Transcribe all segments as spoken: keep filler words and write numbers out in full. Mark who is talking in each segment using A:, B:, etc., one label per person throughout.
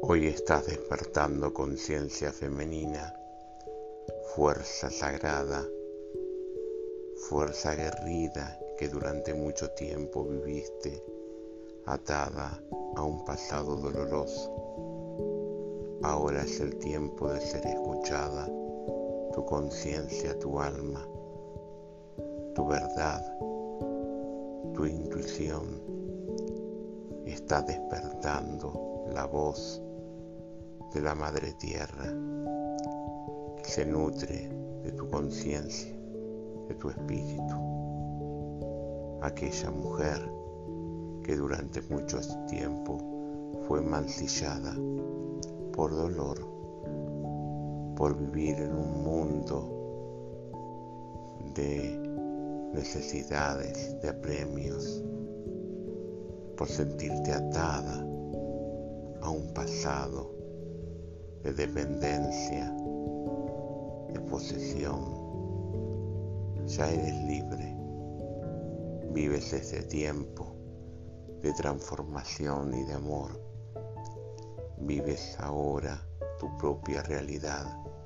A: Hoy estás despertando conciencia femenina, fuerza sagrada, fuerza aguerrida que durante mucho tiempo viviste atada a un pasado doloroso. Ahora es el tiempo de ser escuchada, tu conciencia, tu alma, tu verdad, tu intuición está despertando la voz de la Madre Tierra que se nutre de tu conciencia, de tu espíritu. Aquella mujer que durante mucho tiempo fue mancillada por dolor, por vivir en un mundo de necesidades, de apremios, por sentirte atada a un pasado de dependencia, de posesión. Ya eres libre, vives ese tiempo de transformación y de amor. Vives ahora tu propia realidad.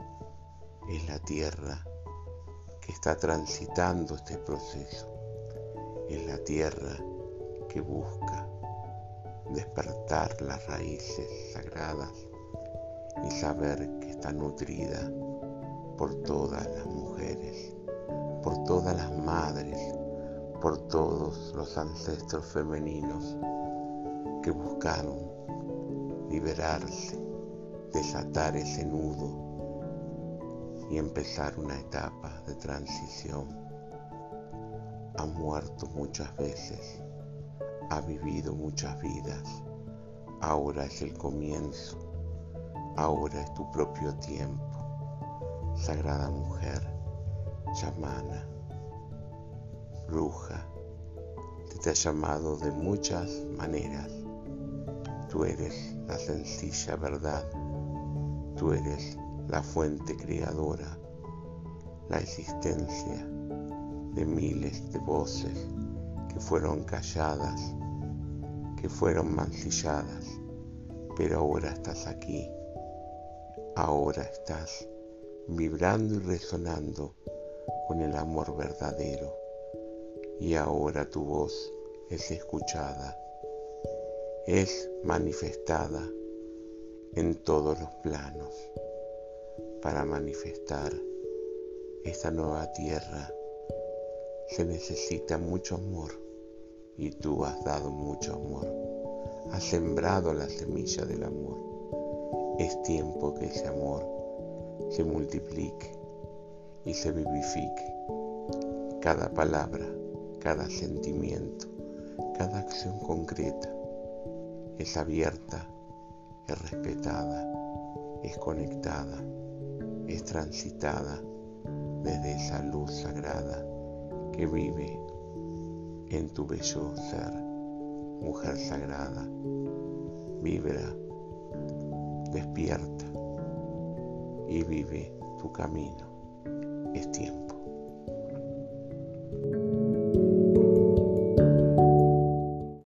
A: Es la tierra que está transitando este proceso. Es la tierra que busca despertar las raíces sagradas y saber que está nutrida por todas las mujeres, por todas las madres, por todos los ancestros femeninos que buscaron liberarse, desatar ese nudo y empezar una etapa de transición. Ha muerto muchas veces, ha vivido muchas vidas. Ahora es el comienzo, ahora es tu propio tiempo. Sagrada mujer, chamana, bruja, te, te ha llamado de muchas maneras. Tú eres la sencilla verdad, tú eres la fuente creadora, la existencia de miles de voces que fueron calladas, que fueron mancilladas, pero ahora estás aquí, ahora estás vibrando y resonando con el amor verdadero, y ahora tu voz es escuchada, es manifestada en todos los planos. Para manifestar esta nueva tierra se necesita mucho amor, y tú has dado mucho amor, has sembrado la semilla del amor. Es tiempo que ese amor se multiplique y se vivifique. Cada palabra, cada sentimiento, cada acción concreta es abierta, es respetada, es conectada, es transitada desde esa luz sagrada que vive en tu bello ser. Mujer sagrada, vibra, despierta y vive tu camino. Es tiempo.